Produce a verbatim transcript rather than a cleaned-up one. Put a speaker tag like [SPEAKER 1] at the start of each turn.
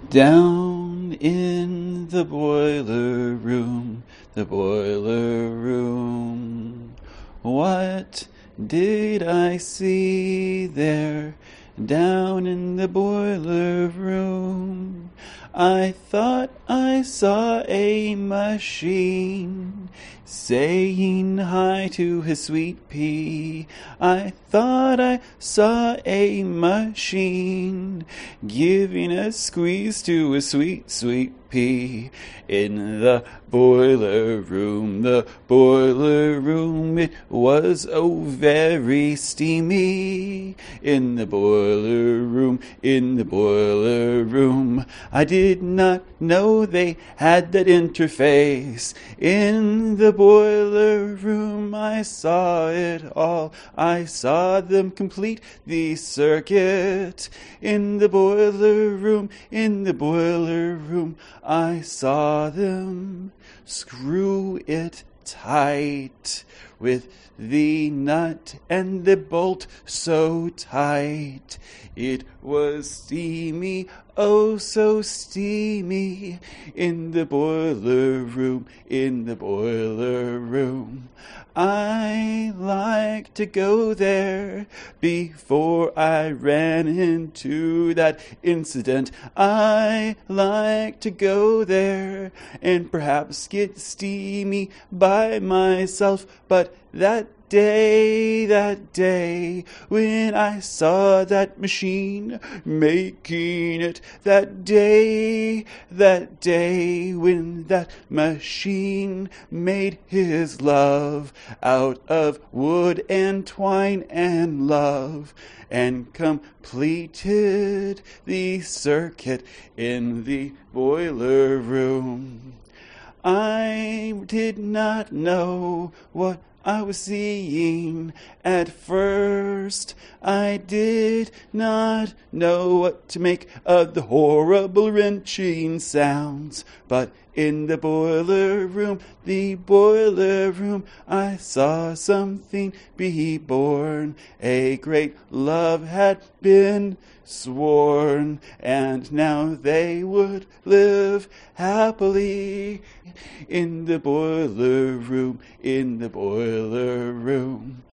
[SPEAKER 1] Down in the boiler room, the boiler room. What did I see there? Down in the boiler room, I thought I saw a machine saying hi to his sweet pea. I thought I saw a machine giving a squeeze to a sweet, sweet pea. In the boiler room, the boiler room, it was oh very steamy. In the boiler room, in the boiler room, I did not know they had that interface. In the boiler room, I saw it all. I saw them complete the circuit. In the boiler room, in the boiler room, I saw them screw it tight with the nut and the bolt so tight. It was steamy, oh so steamy, in the boiler room, in the boiler room. I like to go there before I ran into that incident. I like to go there and perhaps get steamy by myself, but that day, that day, when I saw that machine making it, that day, that day, when that machine made his love out of wood and twine and love, and completed the circuit in the boiler room. I did not know what I was seeing at first. I did not know what to make of the horrible wrenching sounds. But in the boiler room, the boiler room, I saw something be born. A great love had been sworn, and now they would live happily in the boiler room, in the boiler room.